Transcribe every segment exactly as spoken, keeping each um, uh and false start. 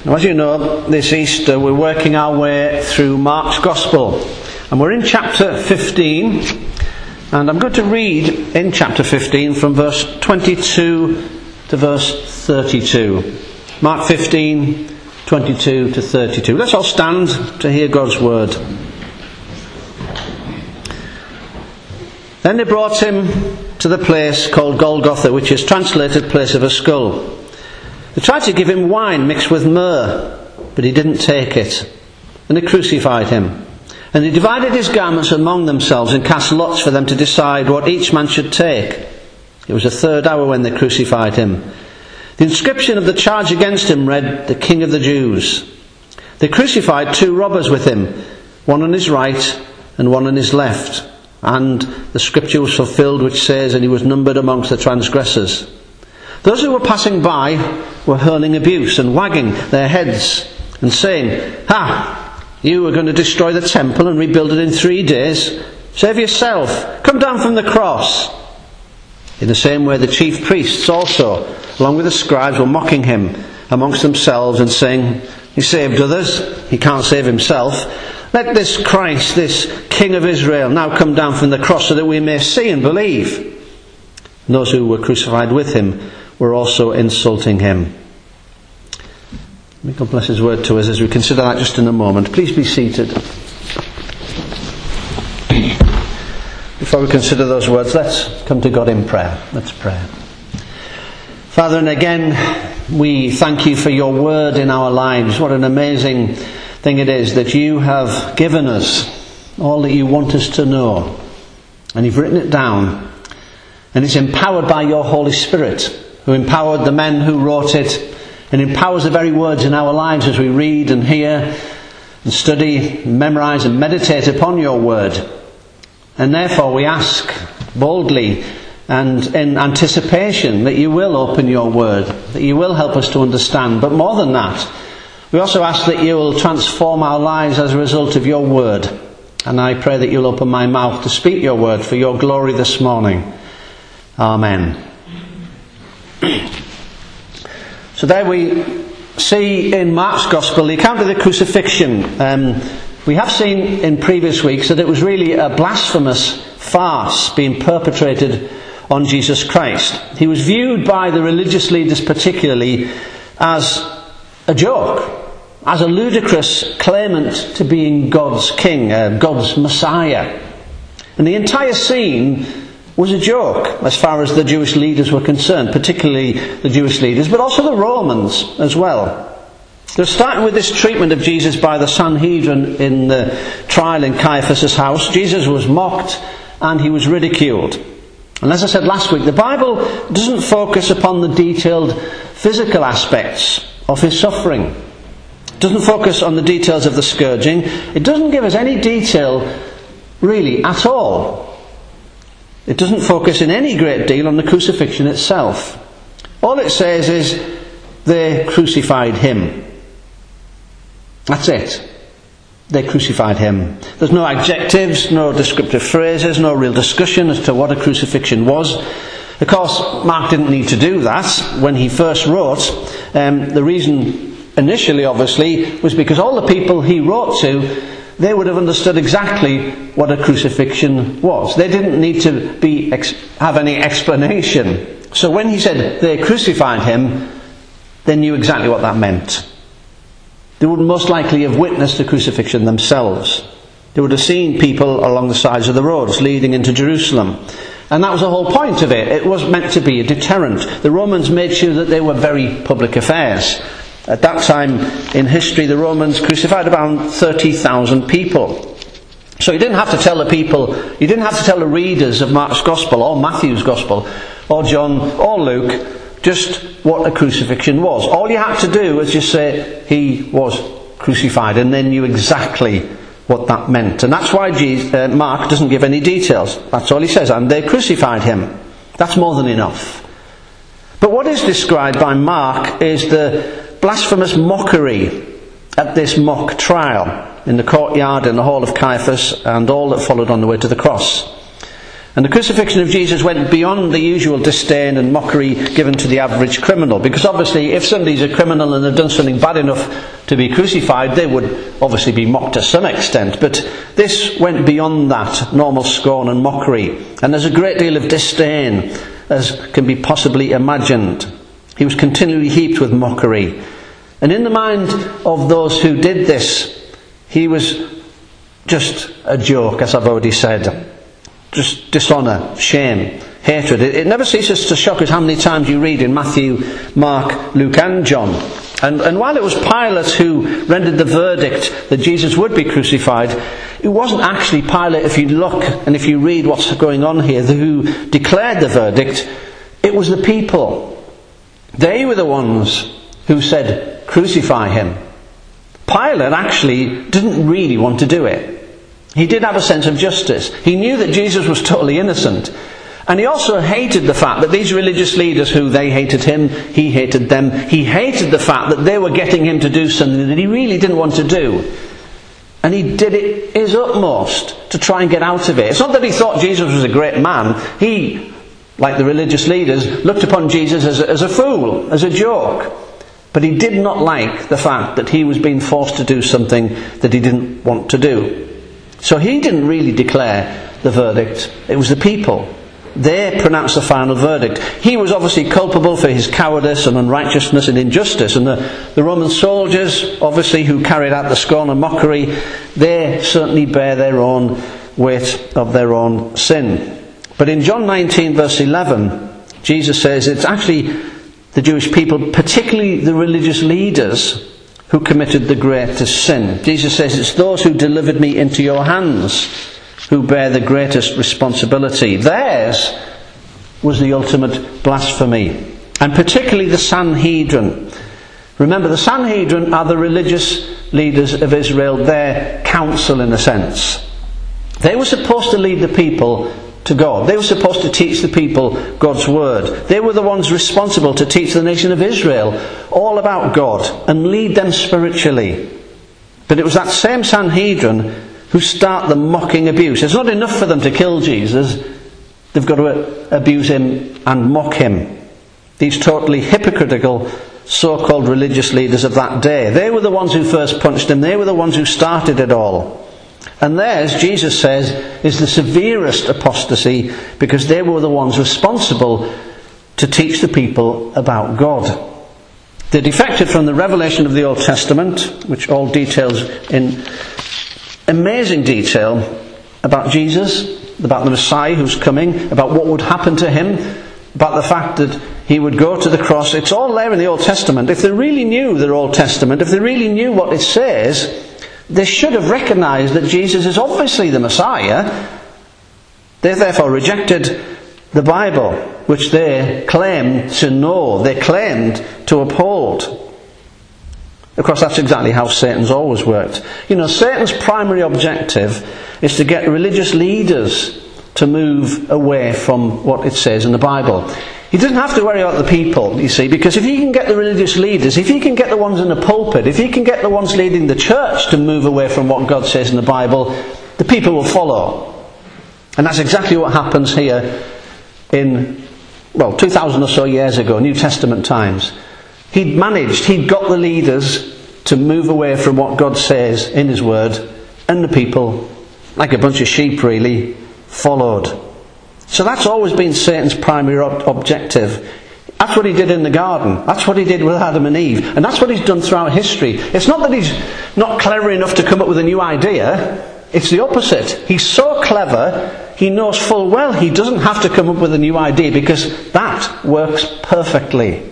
Now, as you know, this Easter we're working our way through Mark's Gospel, and we're in chapter fifteen, and I'm going to read in chapter fifteen from verse twenty-two to verse thirty-two. Mark fifteen, twenty-two to thirty-two. Let's all stand to hear God's word. Then they brought him to the place called Golgotha, which is translated place of a skull. They tried to give him wine mixed with myrrh, but he didn't take it. And they crucified him. And they divided his garments among themselves and cast lots for them to decide what each man should take. It was the third hour when they crucified him. The inscription of the charge against him read, "The King of the Jews." They crucified two robbers with him, one on his right and one on his left. And the scripture was fulfilled which says, "And he was numbered amongst the transgressors." Those who were passing by were hurling abuse and wagging their heads and saying, "Ha! You are going to destroy the temple and rebuild it in three days? Save yourself! Come down from the cross!" In the same way the chief priests also, along with the scribes, were mocking him amongst themselves and saying, "He saved others, he can't save himself. Let this Christ, this King of Israel, now come down from the cross so that we may see and believe." And those who were crucified with him were also insulting him. May God bless his word to us as we consider that just in a moment. Please be seated. Before we consider those words, let's come to God in prayer. Let's pray. Father, and again we thank you for your word in our lives. What an amazing thing it is that you have given us all that you want us to know. And you've written it down. And it's empowered by your Holy Spirit, who empowered the men who wrote it, and empowers the very words in our lives as we read and hear and study, and memorise and meditate upon your word. And therefore we ask boldly and in anticipation that you will open your word, that you will help us to understand. But more than that, we also ask that you will transform our lives as a result of your word. And I pray that you'll open my mouth to speak your word for your glory this morning. Amen. So there we see in Mark's Gospel the account of the crucifixion. Um, we have seen in previous weeks that it was really a blasphemous farce being perpetrated on Jesus Christ. He was viewed by the religious leaders particularly as a joke, as a ludicrous claimant to being God's king, uh, God's Messiah. And the entire scene was a joke as far as the Jewish leaders were concerned, particularly the Jewish leaders, but also the Romans as well. They're starting with this treatment of Jesus by the Sanhedrin in the trial in Caiaphas' house. Jesus was mocked and he was ridiculed. And as I said last week, the Bible doesn't focus upon the detailed physical aspects of his suffering. It doesn't focus on the details of the scourging. It doesn't give us any detail really at all. It doesn't focus in any great deal on the crucifixion itself. All it says is, they crucified him. That's it. They crucified him. There's no adjectives, no descriptive phrases, no real discussion as to what a crucifixion was. Of course, Mark didn't need to do that when he first wrote. Um, the reason initially, obviously, was because all the people he wrote to, they would have understood exactly what a crucifixion was. They didn't need to be ex- have any explanation. So when he said they crucified him, they knew exactly what that meant. They would most likely have witnessed the crucifixion themselves. They would have seen people along the sides of the roads leading into Jerusalem. And that was the whole point of it. It was meant to be a deterrent. The Romans made sure that they were very public affairs. At that time in history, the Romans crucified about thirty thousand people. So you didn't have to tell the people, you didn't have to tell the readers of Mark's Gospel or Matthew's Gospel or John or Luke just what a crucifixion was. All you had to do was just say he was crucified, and they knew exactly what that meant. And that's why Jesus, uh, Mark doesn't give any details. That's all he says, and they crucified him. That's more than enough. But what is described by Mark is the blasphemous mockery at this mock trial in the courtyard in the hall of Caiaphas and all that followed on the way to the cross. And the crucifixion of Jesus went beyond the usual disdain and mockery given to the average criminal. Because obviously, if somebody's a criminal and they've done something bad enough to be crucified, they would obviously be mocked to some extent. But this went beyond that normal scorn and mockery. And there's a great deal of disdain, as can be possibly imagined. He was continually heaped with mockery. And in the mind of those who did this, he was just a joke, as I've already said. Just dishonour, shame, hatred. It, it never ceases to shock us how many times you read in Matthew, Mark, Luke and John. And, and while it was Pilate who rendered the verdict that Jesus would be crucified, it wasn't actually Pilate, if you look and if you read what's going on here, who declared the verdict. It was the people. They were the ones who said, crucify him. Pilate actually didn't really want to do it. He did have a sense of justice. He knew that Jesus was totally innocent. And he also hated the fact that these religious leaders, who they hated him, he hated them. He hated the fact that they were getting him to do something that he really didn't want to do. And he did it his utmost to try and get out of it. It's not that he thought Jesus was a great man. He, like the religious leaders, looked upon Jesus as a, as a fool, as a joke. But he did not like the fact that he was being forced to do something that he didn't want to do. So he didn't really declare the verdict. It was the people. They pronounced the final verdict. He was obviously culpable for his cowardice and unrighteousness and injustice. And the, the Roman soldiers, obviously, who carried out the scorn and mockery, they certainly bear their own weight of their own sin. But in John nineteen verse eleven, Jesus says it's actually the Jewish people, particularly the religious leaders, who committed the greatest sin. Jesus says it's those who delivered me into your hands who bear the greatest responsibility. Theirs was the ultimate blasphemy. And particularly the Sanhedrin. Remember, the Sanhedrin are the religious leaders of Israel, their council in a sense. They were supposed to lead the people to God. They were supposed to teach the people God's word. They were the ones responsible to teach the nation of Israel all about God and lead them spiritually. But it was that same Sanhedrin who start the mocking abuse. It's not enough for them to kill Jesus. They've got to abuse him and mock him. These totally hypocritical so-called religious leaders of that day. They were the ones who first punched him. They were the ones who started it all. And theirs, Jesus says, is the severest apostasy because they were the ones responsible to teach the people about God. They defected from the revelation of the Old Testament, which all details in amazing detail about Jesus, about the Messiah who's coming, about what would happen to him, about the fact that he would go to the cross. It's all there in the Old Testament. If they really knew their Old Testament, if they really knew what it says, they should have recognised that Jesus is obviously the Messiah. They therefore rejected the Bible, which they claimed to know, they claimed to uphold. Of course, that's exactly how Satan's always worked. You know, Satan's primary objective is to get religious leaders to move away from what it says in the Bible. He doesn't have to worry about the people, you see, because if he can get the religious leaders, if he can get the ones in the pulpit, if he can get the ones leading the church to move away from what God says in the Bible, the people will follow. And that's exactly what happens here in, well, two thousand or so years ago, New Testament times. He'd managed, he'd got the leaders to move away from what God says in his word, and the people, like a bunch of sheep really, followed. So that's always been Satan's primary ob- objective. That's what he did in the garden. That's what he did with Adam and Eve. And that's what he's done throughout history. It's not that he's not clever enough to come up with a new idea. It's the opposite. He's so clever, he knows full well he doesn't have to come up with a new idea because that works perfectly.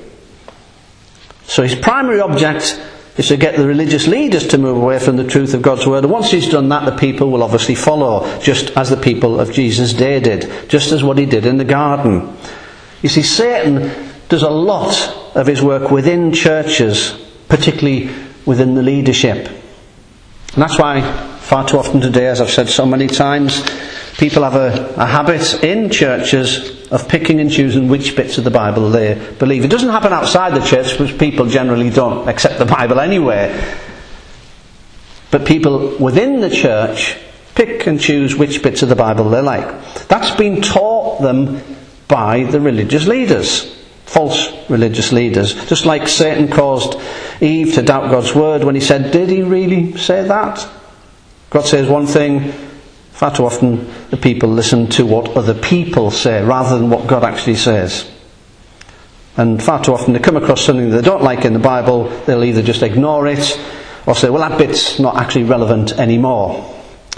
So his primary object is to get the religious leaders to move away from the truth of God's word. And once he's done that, the people will obviously follow, just as the people of Jesus' day did, just as what he did in the garden. You see, Satan does a lot of his work within churches, particularly within the leadership. And that's why far too often today, as I've said so many times, people have a, a habit in churches of picking and choosing which bits of the Bible they believe. It doesn't happen outside the church because people generally don't accept the Bible anyway. But people within the church pick and choose which bits of the Bible they like. That's been taught them by the religious leaders. False religious leaders. Just like Satan caused Eve to doubt God's word when he said, did he really say that? God says one thing, far too often the people listen to what other people say rather than what God actually says. And far too often they come across something they don't like in the Bible, they'll either just ignore it or say, well, that bit's not actually relevant anymore.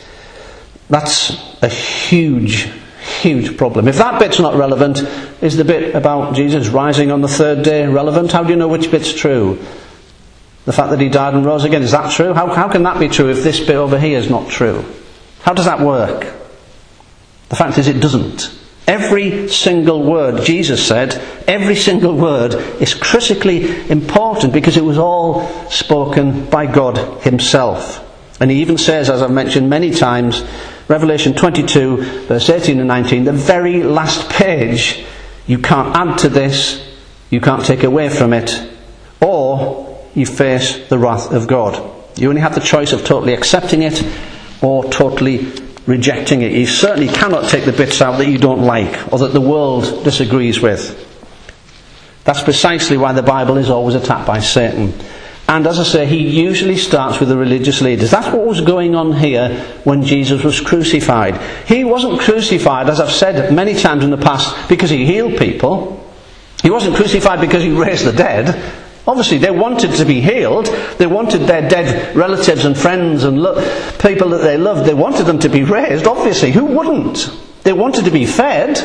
That's a huge, huge problem. If that bit's not relevant, is the bit about Jesus rising on the third day relevant? How do you know which bit's true? The fact that he died and rose again, is that true? How, how can that be true if this bit over here is not true? How does that work? The fact is it doesn't. Every single word Jesus said, every single word is critically important because it was all spoken by God himself. And he even says, as I've mentioned many times, Revelation twenty-two, verse eighteen and nineteen, the very last page, you can't add to this, you can't take away from it, or you face the wrath of God. You only have the choice of totally accepting it or totally rejecting it. You certainly cannot take the bits out that you don't like or that the world disagrees with. That's precisely why the Bible is always attacked by Satan. And as I say, he usually starts with the religious leaders. That's what was going on here when Jesus was crucified. He wasn't crucified, as I've said many times in the past, because he healed people. He wasn't crucified because he raised the dead. Obviously, they wanted to be healed. They wanted their dead relatives and friends and lo- people that they loved, they wanted them to be raised, obviously. Who wouldn't? They wanted to be fed.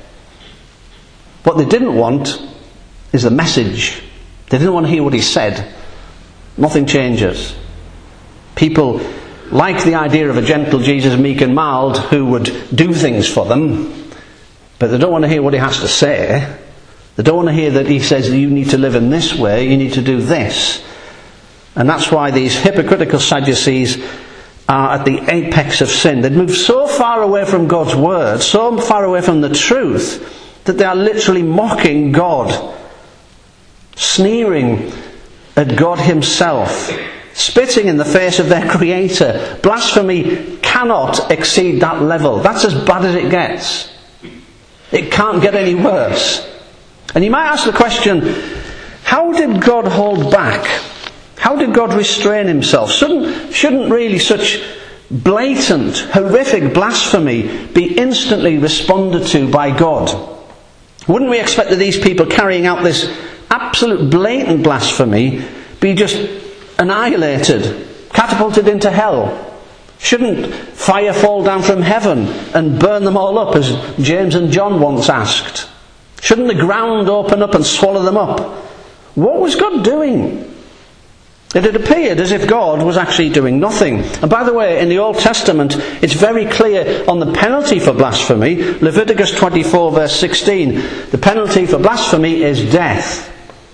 What they didn't want is the message. They didn't want to hear what he said. Nothing changes. People like the idea of a gentle Jesus, meek and mild, who would do things for them, but they don't want to hear what he has to say. They don't want to hear that he says you need to live in this way, you need to do this. And that's why these hypocritical Sadducees are at the apex of sin. They've moved so far away from God's word, so far away from the truth, that they are literally mocking God, sneering at God himself, spitting in the face of their Creator. Blasphemy cannot exceed that level. That's as bad as it gets. It can't get any worse. And you might ask the question, how did God hold back? How did God restrain himself? Shouldn't, shouldn't really such blatant, horrific blasphemy be instantly responded to by God? Wouldn't we expect that these people carrying out this absolute blatant blasphemy be just annihilated, catapulted into hell? Shouldn't fire fall down from heaven and burn them all up, as James and John once asked? Shouldn't the ground open up and swallow them up? What was God doing? It had appeared as if God was actually doing nothing. And by the way, in the Old Testament, it's very clear on the penalty for blasphemy. Leviticus twenty-four, verse sixteen. The penalty for blasphemy is death.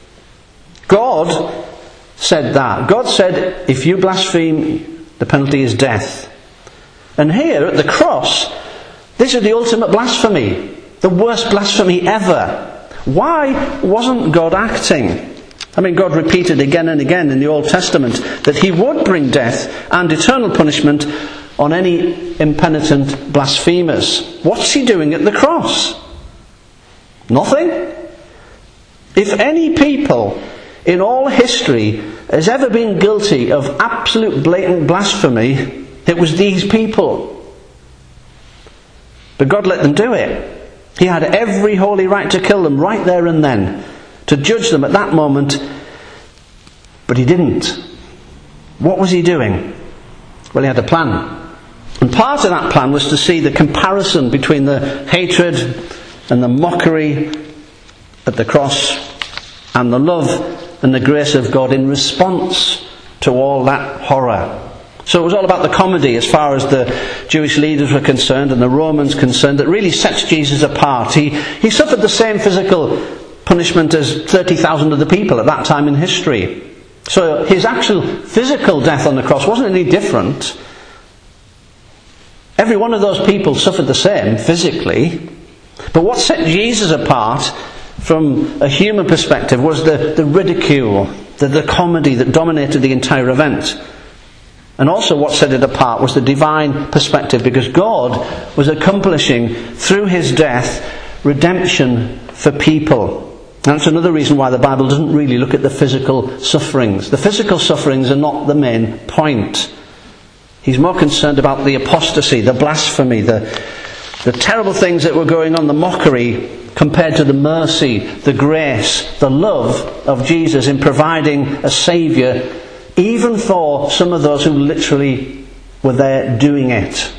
God said that. God said, if you blaspheme, the penalty is death. And here at the cross, this is the ultimate blasphemy. The worst blasphemy ever. Why wasn't God acting? I mean, God repeated again and again in the Old Testament that he would bring death and eternal punishment on any impenitent blasphemers. What's he doing at the cross? Nothing. If any people in all history has ever been guilty of absolute blatant blasphemy, it was these people. But God let them do it. He had every holy right to kill them right there and then, to judge them at that moment, but he didn't. What was he doing? Well, he had a plan. And part of that plan was to see the comparison between the hatred and the mockery at the cross and the love and the grace of God in response to all that horror. So it was all about the comedy as far as the Jewish leaders were concerned and the Romans concerned that really sets Jesus apart. He, he suffered the same physical punishment as thirty thousand of the people at that time in history. So his actual physical death on the cross wasn't any different. Every one of those people suffered the same physically. But what set Jesus apart from a human perspective was the, the ridicule, the, the comedy that dominated the entire event. And also what set it apart was the divine perspective, because God was accomplishing through his death redemption for people. And that's another reason why the Bible doesn't really look at the physical sufferings. The physical sufferings are not the main point. He's more concerned about the apostasy, the blasphemy, the, the terrible things that were going on, the mockery, compared to the mercy, the grace, the love of Jesus in providing a Saviour, even for some of those who literally were there doing it.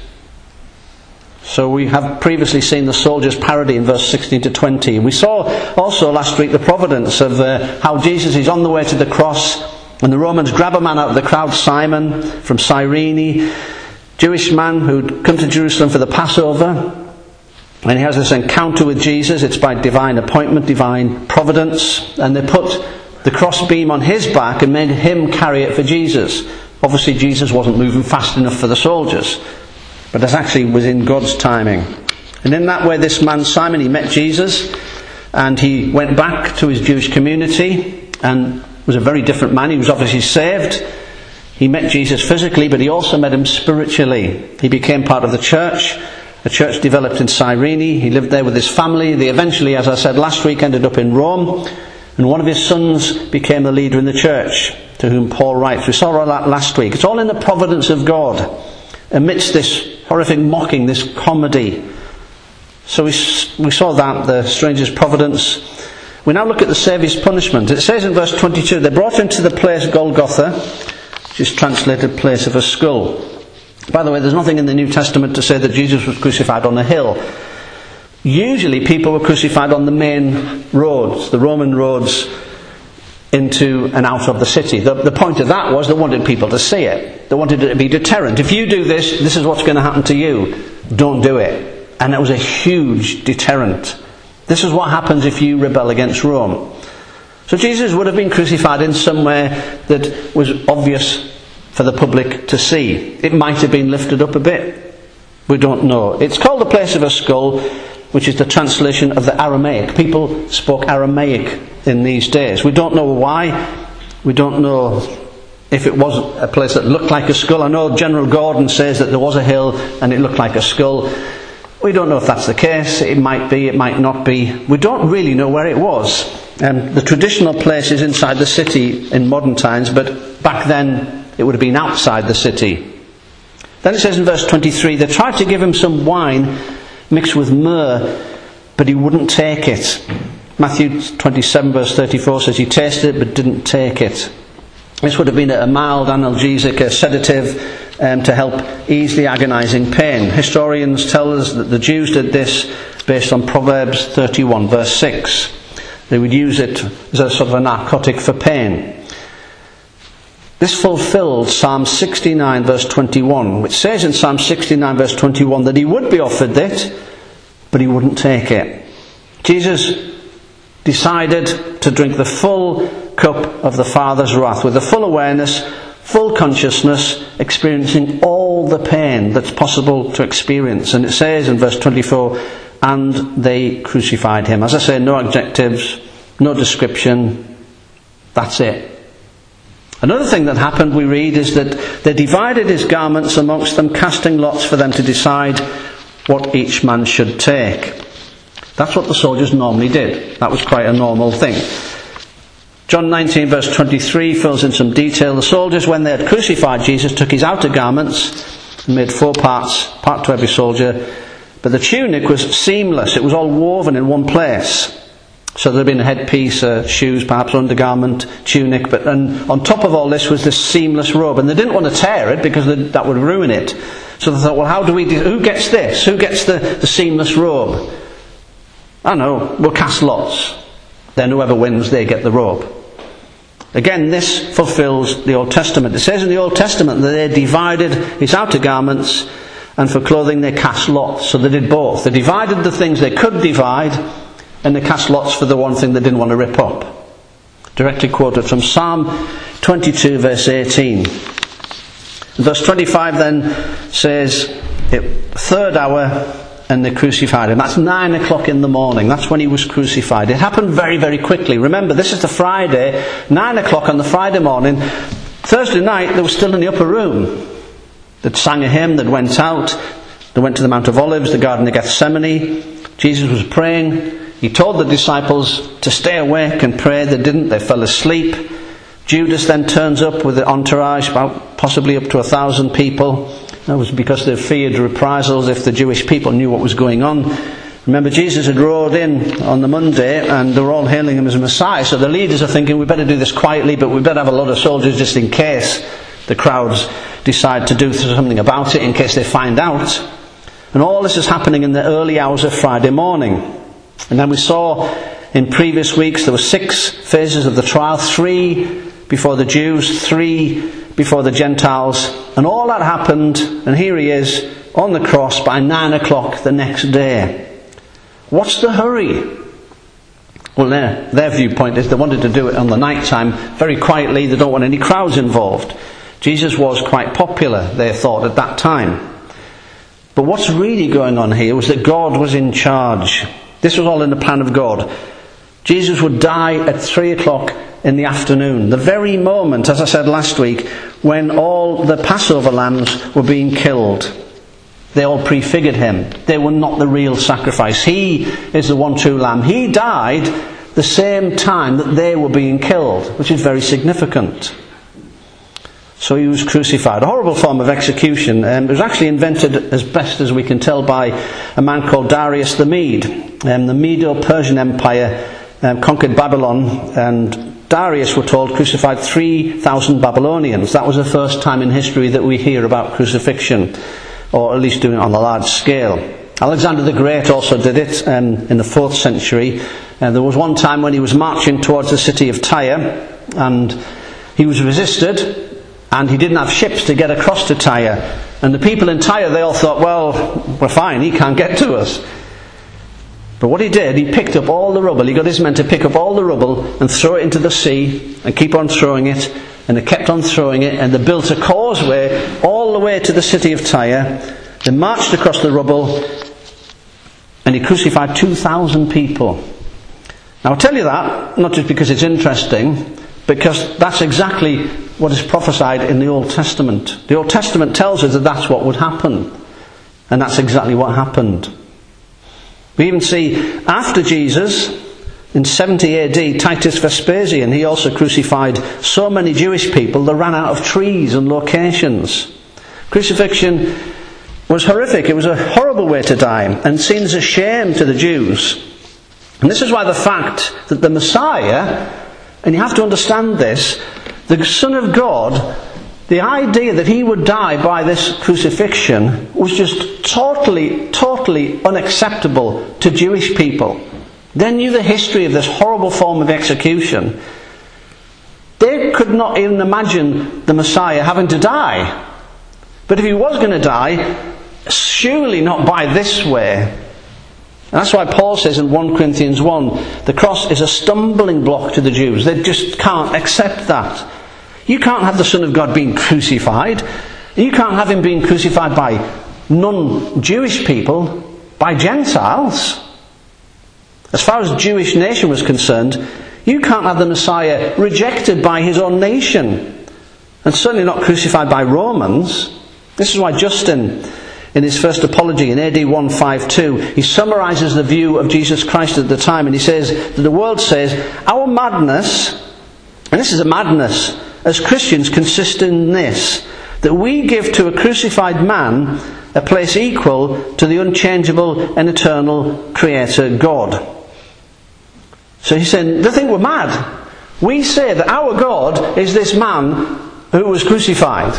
So we have previously seen the soldier's parody in verse sixteen to twenty. We saw also last week the providence of uh, how Jesus is on the way to the cross, and the Romans grab a man out of the crowd, Simon from Cyrene, Jewish man who'd come to Jerusalem for the Passover. And he has this encounter with Jesus. It's by divine appointment, divine providence. And they put the crossbeam on his back and made him carry it for Jesus. Obviously Jesus wasn't moving fast enough for the soldiers, but that actually was in God's timing. And in that way this man Simon, he met Jesus, and he went back to his Jewish community and was a very different man. He was obviously saved. He met Jesus physically, but he also met him spiritually. He became part of the church. The church developed in Cyrene. He lived there with his family. They eventually, as I said last week, ended up in Rome. And one of his sons became the leader in the church, to whom Paul writes. We saw all that last week. It's all in the providence of God, amidst this horrific mocking, this comedy. So we, we saw that, the stranger's providence. We now look at the Saviour's punishment. It says in verse twenty-two, they brought him to the place Golgotha, which is translated place of a skull. By the way, there's nothing in the New Testament to say that Jesus was crucified on a hill. Usually people were crucified on the main roads, the Roman roads into and out of the city. The, the point of that was they wanted people to see it. They wanted it to be deterrent. If you do this, this is what's going to happen to you. Don't do it. And it was a huge deterrent. This is what happens if you rebel against Rome. So Jesus would have been crucified in somewhere that was obvious for the public to see. It might have been lifted up a bit. We don't know. It's called the place of a skull, which is the translation of the Aramaic. People spoke Aramaic in these days. We don't know why. We don't know if it was a place that looked like a skull. I know General Gordon says that there was a hill and it looked like a skull. We don't know if that's the case. It might be, it might not be. We don't really know where it was. Um, the traditional place is inside the city in modern times, but back then it would have been outside the city. Then it says in verse twenty-three, they tried to give him some wine mixed with myrrh, but he wouldn't take it. Matthew twenty-seven verse thirty-four says he tasted it but didn't take it. This would have been a mild analgesic, a sedative, um, to help ease the agonizing pain. Historians tell us that the Jews did this based on Proverbs thirty-one verse six. They would use it as a sort of a narcotic for pain. This fulfilled Psalm sixty-nine verse twenty-one, which says in Psalm sixty-nine verse twenty-one that he would be offered it, but he wouldn't take it. Jesus decided to drink the full cup of the Father's wrath with the full awareness, full consciousness, experiencing all the pain that's possible to experience. And it says in verse twenty-four, and they crucified him. As I say, no adjectives, no description. That's it. Another thing that happened, we read, is that they divided his garments amongst them, casting lots for them to decide what each man should take. That's what the soldiers normally did. That was quite a normal thing. John nineteen verse twenty-three fills in some detail. The soldiers, when they had crucified Jesus, took his outer garments and made four parts, part to every soldier. But the tunic was seamless. It was all woven in one place. So there had been a headpiece, uh, shoes, perhaps undergarment, tunic, but and on top of all this was this seamless robe. And they didn't want to tear it because that would ruin it. So they thought, well, how do we do, who gets this? Who gets the, the seamless robe? I know, we'll cast lots. Then whoever wins, they get the robe. Again, this fulfills the Old Testament. It says in the Old Testament that they divided his outer garments, and for clothing they cast lots. So they did both. They divided the things they could divide, and they cast lots for the one thing they didn't want to rip up. Directly quoted from Psalm twenty-two verse eighteen. Verse twenty-five then says, third hour, and they crucified him. That's nine o'clock in the morning. That's when he was crucified. It happened very, very quickly. Remember, this is the Friday, nine o'clock on the Friday morning. Thursday night, they were still in the upper room. They'd sang a hymn, they'd went out, they went to the Mount of Olives, the Garden of Gethsemane. Jesus was praying. He told the disciples to stay awake and pray. They didn't, they fell asleep. Judas then turns up with the entourage, about possibly up to a thousand people. That was because they feared reprisals if the Jewish people knew what was going on. Remember, Jesus had rode in on the Monday and they were all hailing him as Messiah. So the leaders are thinking, we better do this quietly, but we better have a lot of soldiers just in case the crowds decide to do something about it, in case they find out. And all this is happening in the early hours of Friday morning. And then we saw in previous weeks there were six phases of the trial. Three before the Jews, three before the Gentiles. And all that happened, and here he is on the cross by nine o'clock the next day. What's the hurry? Well, their, their viewpoint is they wanted to do it on the night time, very quietly. They don't want any crowds involved. Jesus was quite popular, they thought, at that time. But what's really going on here was that God was in charge. This was all in the plan of God. Jesus would die at three o'clock in the afternoon, the very moment, as I said last week, when all the Passover lambs were being killed. They all prefigured him. They were not the real sacrifice. He is the one true lamb. He died the same time that they were being killed, which is very significant. So he was crucified. A horrible form of execution. Um, it was actually invented, as best as we can tell, by a man called Darius the Mede. Um, the Medo-Persian Empire um, conquered Babylon, and Darius, we're told, crucified three thousand Babylonians. That was the first time in history that we hear about crucifixion, or at least doing it on a large scale. Alexander the Great also did it um, in the fourth century. Uh, there was one time when he was marching towards the city of Tyre, and he was resisted, and he didn't have ships to get across to Tyre. And the people in Tyre, they all thought, well, we're fine, he can't get to us. But what he did, he picked up all the rubble. He got his men to pick up all the rubble and throw it into the sea, and keep on throwing it. And they kept on throwing it, and they built a causeway all the way to the city of Tyre. They marched across the rubble, and he crucified two thousand people. Now I'll tell you that, not just because it's interesting, because that's exactly what is prophesied in the Old Testament. The Old Testament tells us that that's what would happen. And that's exactly what happened. We even see after Jesus, in seventy A D, Titus Vespasian, he also crucified so many Jewish people they ran out of trees and locations. Crucifixion was horrific. It was a horrible way to die, and seen as a shame to the Jews. And this is why the fact that the Messiah, and you have to understand this, the Son of God, the idea that he would die by this crucifixion was just totally, totally unacceptable to Jewish people. They knew the history of this horrible form of execution. They could not even imagine the Messiah having to die. But if he was going to die, surely not by this way. And that's why Paul says in First Corinthians one, the cross is a stumbling block to the Jews. They just can't accept that. You can't have the Son of God being crucified. You can't have him being crucified by non-Jewish people, by Gentiles. As far as Jewish nation was concerned, you can't have the Messiah rejected by his own nation, and certainly not crucified by Romans. This is why Justin, in his first apology in A D one fifty-two, he summarises the view of Jesus Christ at the time, and he says that the world says, our madness, and this is a madness, as Christians consist in this, that we give to a crucified man a place equal to the unchangeable and eternal Creator God. So he's saying, they think we're mad. We say that our God is this man who was crucified.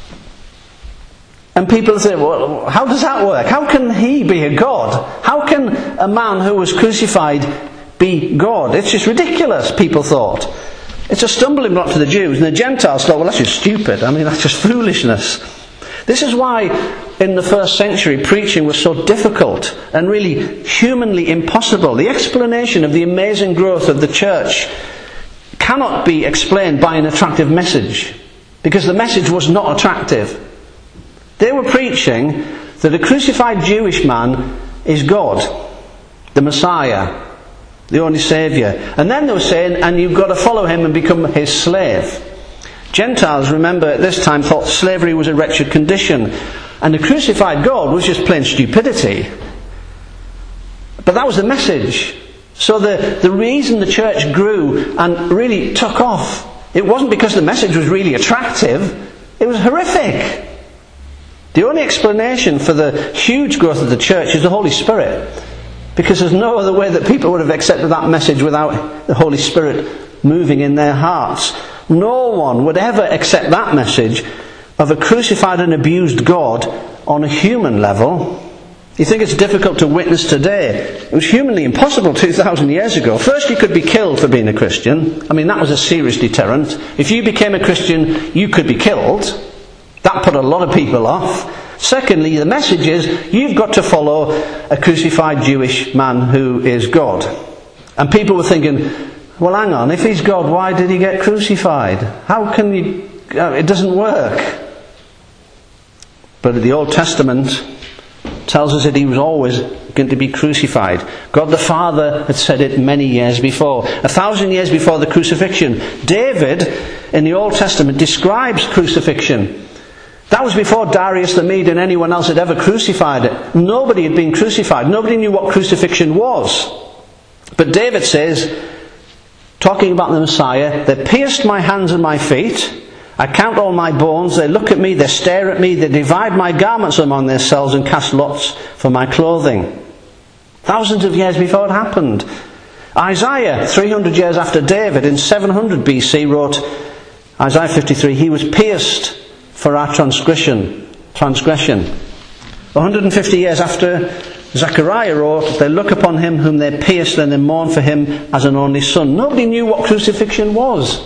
And people say, well, how does that work? How can he be a God? How can a man who was crucified be God? It's just ridiculous, people thought. It's a stumbling block to the Jews. And the Gentiles thought, well, that's just stupid. I mean, that's just foolishness. This is why in the first century preaching was so difficult and really humanly impossible. The explanation of the amazing growth of the church cannot be explained by an attractive message, because the message was not attractive. They were preaching that a crucified Jewish man is God, the Messiah, the only Saviour. And then they were saying, and you've got to follow him and become his slave. Gentiles, remember, at this time thought slavery was a wretched condition. And the crucified God was just plain stupidity. But that was the message. So the, the reason the church grew and really took off, it wasn't because the message was really attractive. It was horrific. The only explanation for the huge growth of the church is the Holy Spirit. Because there's no other way that people would have accepted that message without the Holy Spirit moving in their hearts. No one would ever accept that message of a crucified and abused God on a human level. You think it's difficult to witness today? It was humanly impossible two thousand years ago. First, you could be killed for being a Christian. I mean, that was a serious deterrent. If you became a Christian, you could be killed. That put a lot of people off. Secondly, the message is, you've got to follow a crucified Jewish man who is God. And people were thinking, well, hang on, if he's God, why did he get crucified? How can you... It doesn't work. But the Old Testament tells us that he was always going to be crucified. God the Father had said it many years before. A thousand years before the crucifixion. David, in the Old Testament, describes crucifixion. That was before Darius the Mede and anyone else had ever crucified it. Nobody had been crucified. Nobody knew what crucifixion was. But David says, talking about the Messiah, they pierced my hands and my feet. I count all my bones. They look at me, they stare at me, they divide my garments among themselves and cast lots for my clothing. Thousands of years before it happened. Isaiah, three hundred years after David, in seven hundred B C, wrote, Isaiah fifty-three, he was pierced for our transgression. Transgression. one hundred fifty years after Zechariah wrote, they look upon him whom they pierced and they mourn for him as an only son. Nobody knew what crucifixion was.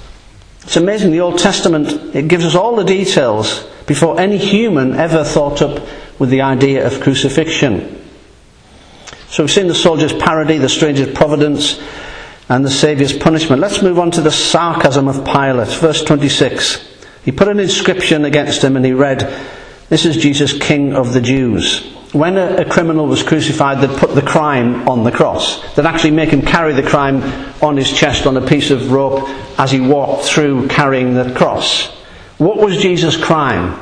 It's amazing, the Old Testament, it gives us all the details before any human ever thought up with the idea of crucifixion. So we've seen the soldier's parody, the stranger's providence, and the Saviour's punishment. Let's move on to the sarcasm of Pilate. Verse twenty-six. He put an inscription against him and he read, this is Jesus, King of the Jews. When a, a criminal was crucified, they'd put the crime on the cross. They'd actually make him carry the crime on his chest on a piece of rope as he walked through carrying the cross. What was Jesus' crime?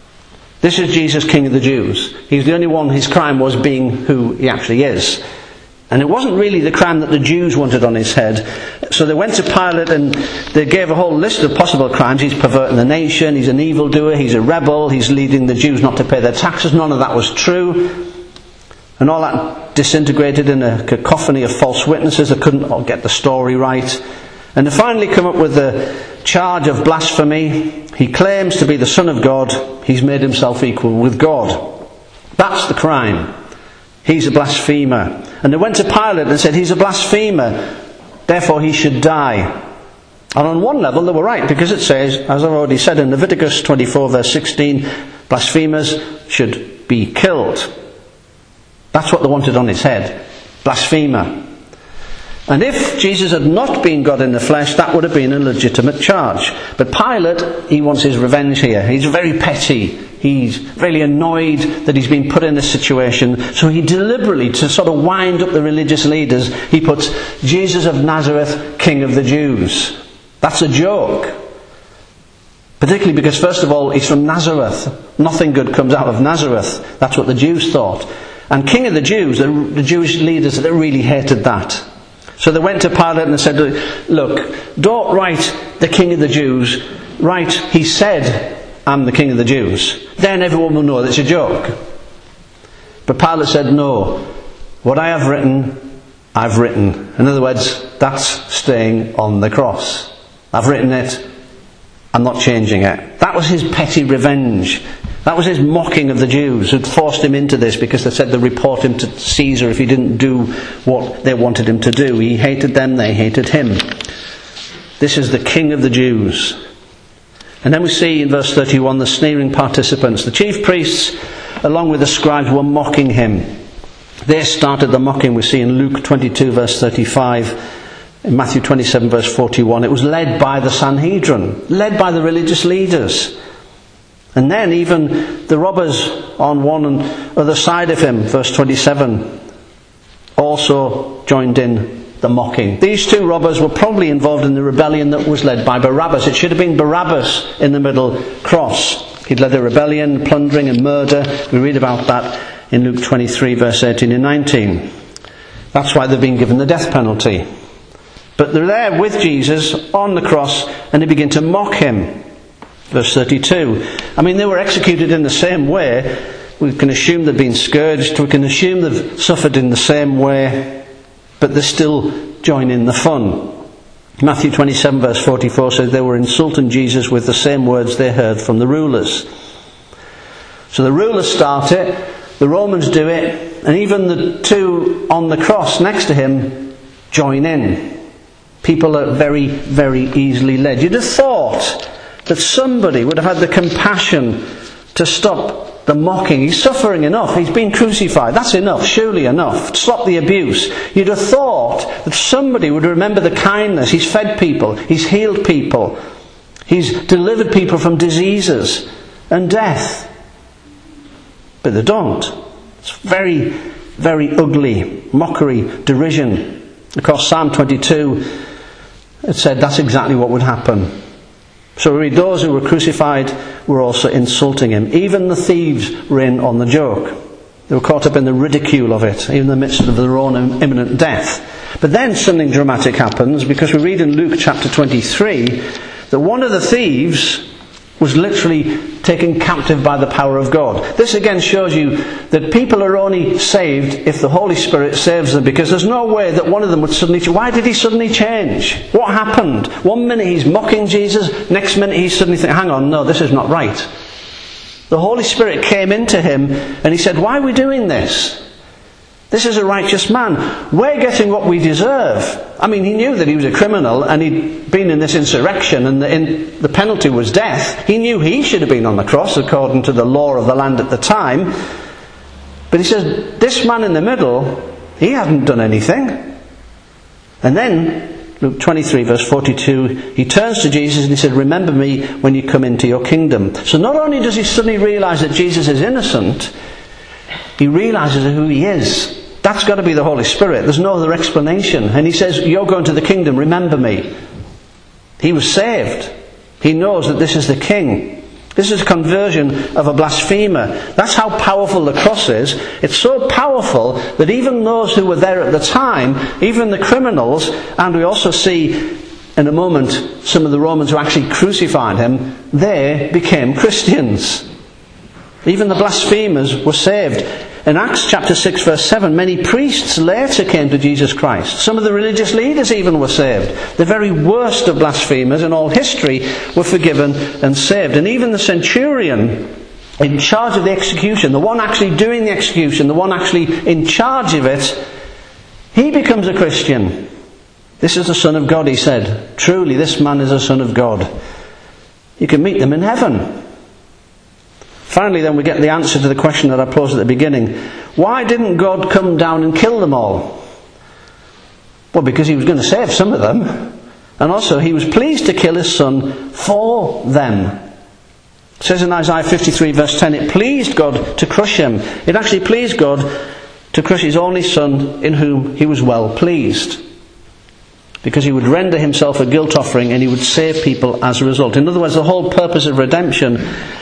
This is Jesus, King of the Jews. He's the only one, his crime was being who he actually is. And it wasn't really the crime that the Jews wanted on his head. So they went to Pilate and they gave a whole list of possible crimes. He's perverting the nation, he's an evildoer, he's a rebel, he's leading the Jews not to pay their taxes. None of that was true. And all that disintegrated in a cacophony of false witnesses that couldn't get the story right. And they finally come up with the charge of blasphemy. He claims to be the Son of God. He's made himself equal with God. That's the crime. He's a blasphemer. And they went to Pilate and said, he's a blasphemer, therefore he should die. And on one level they were right, because it says, as I've already said in Leviticus twenty-four verse sixteen, blasphemers should be killed. That's what they wanted on his head. Blasphemer. And if Jesus had not been God in the flesh, that would have been a legitimate charge. But Pilate, he wants his revenge here. He's very petty. He's really annoyed that he's been put in this situation. So he deliberately, to sort of wind up the religious leaders, he puts Jesus of Nazareth, King of the Jews. That's a joke. Particularly because, first of all, he's from Nazareth. Nothing good comes out of Nazareth. That's what the Jews thought. And King of the Jews, the, the Jewish leaders, they really hated that. So they went to Pilate and they said, look, don't write the King of the Jews. Write, he said, I'm the King of the Jews. Then everyone will know that it's a joke. But Pilate said, no, what I have written, I've written. In other words, that's staying on the cross. I've written it, I'm not changing it. That was his petty revenge. That was his mocking of the Jews who'd forced him into this because they said they'd report him to Caesar if he didn't do what they wanted him to do. He hated them, they hated him. This is the King of the Jews. And then we see in verse thirty-one the sneering participants. The chief priests, along with the scribes, were mocking him. They started the mocking. We see in Luke twenty-two verse thirty-five, in Matthew twenty-seven verse forty-one. It was led by the Sanhedrin, led by the religious leaders. And then even the robbers on one and other side of him, verse twenty-seven, also joined in the mocking. These two robbers were probably involved in the rebellion that was led by Barabbas. It should have been Barabbas in the middle cross. He'd led the rebellion, plundering and murder. We read about that in Luke twenty-three, verse eighteen and nineteen. That's why they've been given the death penalty. But they're there with Jesus on the cross, and they begin to mock him. Verse thirty-two. I mean, they were executed in the same way. We can assume they've been scourged. We can assume they've suffered in the same way. But they still join in the fun. Matthew twenty-seven, verse forty-four says they were insulting Jesus with the same words they heard from the rulers. So the rulers start it, the Romans do it, and even the two on the cross next to him join in. People are very, very easily led. You'd have thought that somebody would have had the compassion to stop the mocking. He's suffering enough. He's been crucified. That's enough. Surely enough. Stop the abuse. You'd have thought that somebody would remember the kindness. He's fed people. He's healed people. He's delivered people from diseases and death. But they don't. It's very, very ugly. Mockery, derision. Of course, Psalm twenty-two, it said that's exactly what would happen. So we read, those who were crucified were also insulting him. Even the thieves were in on the joke. They were caught up in the ridicule of it, even in the midst of their own imminent death. But then something dramatic happens, because we read in Luke chapter twenty-three that one of the thieves was literally taken captive by the power of God. This again shows you that people are only saved if the Holy Spirit saves them, because there's no way that one of them would suddenly change. Why did he suddenly change? What happened? One minute he's mocking Jesus, next minute he's suddenly thinking, hang on, no, this is not right. The Holy Spirit came into him and he said, why are we doing this? This is a righteous man. We're getting what we deserve. I mean, he knew that he was a criminal and he'd been in this insurrection and the, in, the penalty was death. He knew he should have been on the cross according to the law of the land at the time. But he says, this man in the middle, he hadn't done anything. And then, Luke twenty-three verse forty-two, he turns to Jesus and he said, remember me when you come into your kingdom. So not only does he suddenly realise that Jesus is innocent, he realises who he is. That's got to be the Holy Spirit. There's no other explanation. And he says, you're going to the kingdom, remember me. He was saved. He knows that this is the king. This is a conversion of a blasphemer. That's how powerful the cross is. It's so powerful that even those who were there at the time, even the criminals, and we also see in a moment some of the Romans who actually crucified him, they became Christians. Even the blasphemers were saved. In Acts chapter six verse seven, many priests later came to Jesus Christ. Some of the religious leaders even were saved. The very worst of blasphemers in all history were forgiven and saved. And even the centurion in charge of the execution, the one actually doing the execution, the one actually in charge of it, he becomes a Christian. This is the Son of God, he said. Truly, this man is a Son of God. You can meet them in heaven. Finally, then, we get the answer to the question that I posed at the beginning. Why didn't God come down and kill them all? Well, because he was going to save some of them. And also, he was pleased to kill his son for them. It says in Isaiah fifty-three verse ten, it pleased God to crush him. It actually pleased God to crush his only son in whom he was well pleased. Because he would render himself a guilt offering and he would save people as a result. In other words, the whole purpose of redemption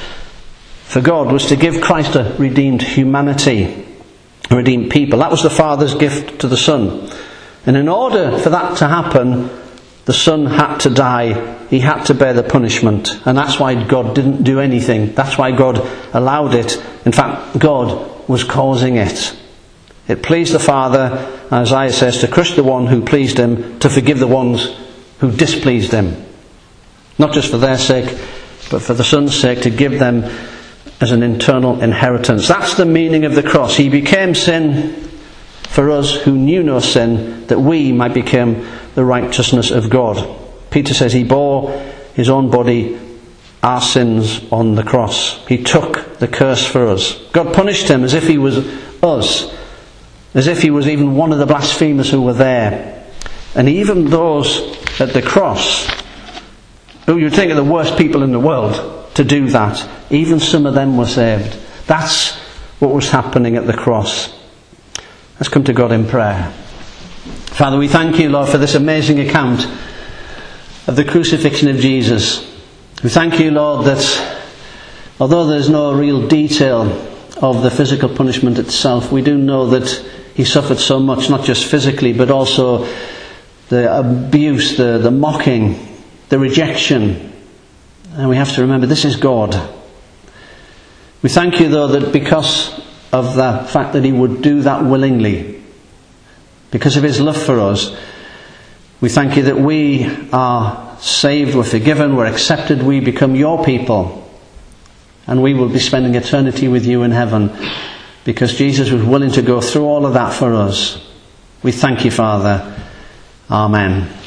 for God was to give Christ a redeemed humanity, a redeemed people. That was the Father's gift to the Son. And in order for that to happen, the Son had to die. He had to bear the punishment. And that's why God didn't do anything. That's why God allowed it. In fact, God was causing it. It pleased the Father, Isaiah says, to crush the one who pleased him, to forgive the ones who displeased him. Not just for their sake, but for the Son's sake, to give them as an eternal inheritance. That's the meaning of the cross. He became sin for us who knew no sin, that we might become the righteousness of God. Peter says he bore his own body, our sins, on the cross. He took the curse for us. God punished him as if he was us, as if he was even one of the blasphemers who were there. And even those at the cross, who you'd think are the worst people in the world to do that, even some of them were saved. That's what was happening at the cross. Let's come to God in prayer. Father, we thank you, Lord, for this amazing account of the crucifixion of Jesus. We thank you, Lord, that although there's no real detail of the physical punishment itself, we do know that he suffered so much, not just physically, but also the abuse, the, the mocking, the rejection. And we have to remember, this is God. We thank you, though, that because of the fact that he would do that willingly, because of his love for us, we thank you that we are saved, we're forgiven, we're accepted, we become your people. And we will be spending eternity with you in heaven, because Jesus was willing to go through all of that for us. We thank you, Father. Amen.